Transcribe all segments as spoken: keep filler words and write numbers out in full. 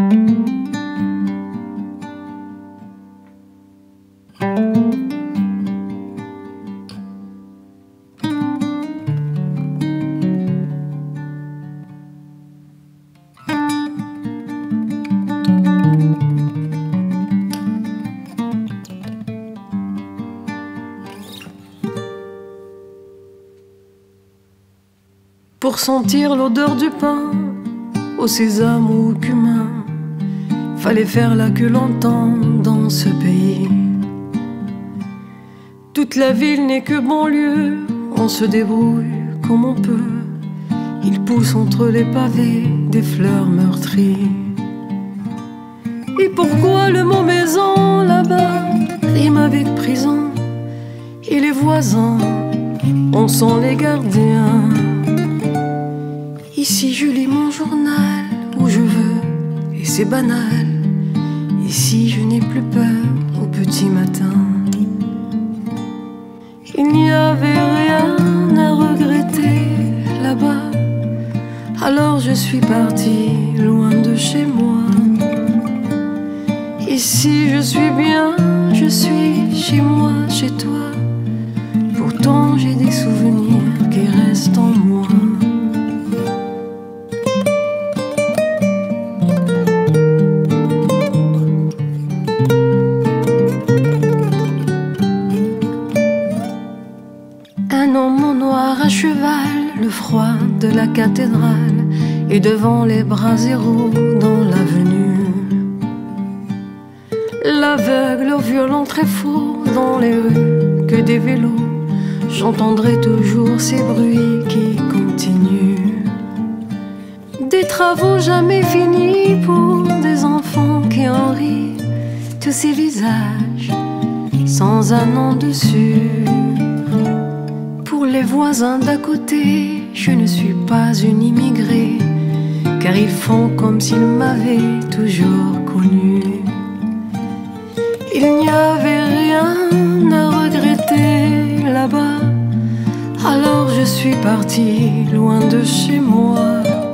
Pour sentir l'odeur du pain au sésame ou au cumin, fallait faire la queue longtemps dans ce pays. Toute la ville n'est que banlieue, on se débrouille comme on peut. Il pousse entre les pavés des fleurs meurtries. Et pourquoi le mot maison là-bas rime avec prison? Et les voisins, on sent les gardiens. Ici je lis mon journal où je veux, et c'est banal. Ici je n'ai plus peur au petit matin. Il n'y avait rien à regretter là-bas. Alors je suis partie loin de chez moi. Ici je suis bien, je suis chez moi, chez toi. Pourtant j'ai des souvenirs qui restent en moi. Un homme en noir à cheval, le froid de la cathédrale, et devant les braseros dans l'avenue. L'aveugle au violon très faux dans les rues, que des vélos. J'entendrai toujours ces bruits qui continuent. Des travaux jamais finis pour des enfants qui en rient. Tous ces visages sans un nom dessus. Pour les voisins d'à côté, je ne suis pas une immigrée, car ils font comme s'ils m'avaient toujours connue. Il n'y avait rien à regretter là-bas. Alors je suis partie loin de chez moi.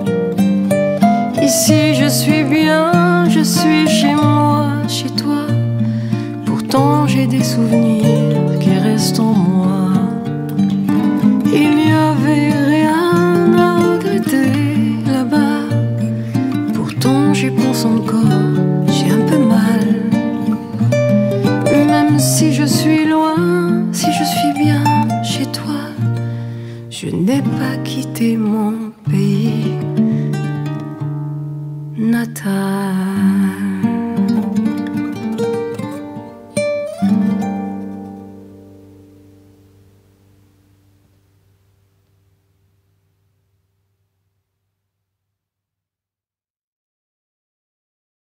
Ici je suis bien, je suis chez moi, chez toi. Pourtant j'ai des souvenirs qui restent en moi. Il n'y avait rien à regretter là-bas. Pourtant j'y pense encore, j'ai un peu mal. Même si je suis loin, si je suis bien chez toi, je n'ai pas quitté mon pays natal.